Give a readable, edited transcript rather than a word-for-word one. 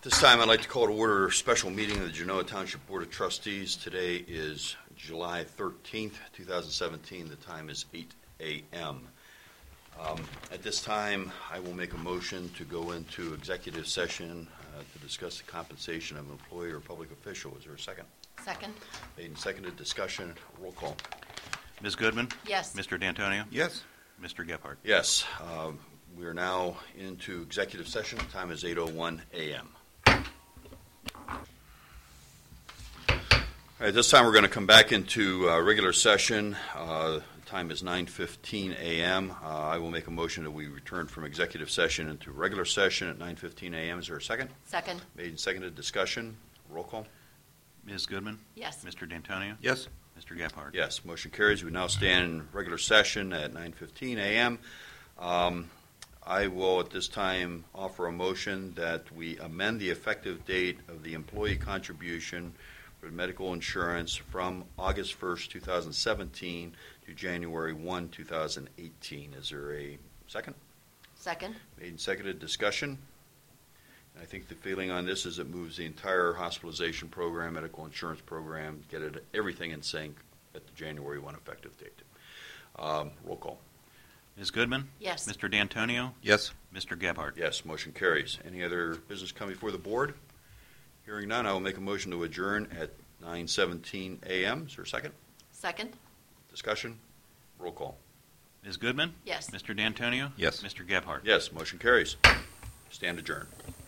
This time I'd like to call to order a special meeting of the Genoa Township Board of Trustees. Today is July 13th, 2017. The time is 8 a.m. At this time, I will make a motion to go into executive session to discuss the compensation of an employee or public official. Is there a second? Second. Made and seconded. Discussion. Roll call. Ms. Goodman? Yes. Mr. D'Antonio? Yes. Mr. Gephardt? Yes. We are now into executive session. The time is 8:01 a.m. All right, this time we're going to come back into regular session. The time is 9:15 a.m. I will make a motion that we return from executive session into regular session at 9:15 a.m. Is there a second? Second. Made and seconded. Discussion. Roll call. Ms. Goodman? Yes. Mr. D'Antonio? Yes. Mr. Gephardt? Yes, motion carries. We now stand in regular session at 9:15 a.m. I will at this time offer a motion that we amend the effective date of the employee contribution for medical insurance from August 1st, 2017 to January 1, 2018. Is there a second? Second. Made and seconded. Discussion. I think the feeling on this is it moves the entire hospitalization program, medical insurance program, get it everything in sync at the January 1 effective date. Roll call. Ms. Goodman? Yes. Mr. D'Antonio? Yes. Mr. Gephardt? Yes, motion carries. Any other business come before the board? Hearing none, I will make a motion to adjourn at 9:17 a.m. Is there a second? Second. Discussion? Roll call. Ms. Goodman? Yes. Mr. D'Antonio? Yes. Mr. Gephardt? Yes, motion carries. Stand adjourned.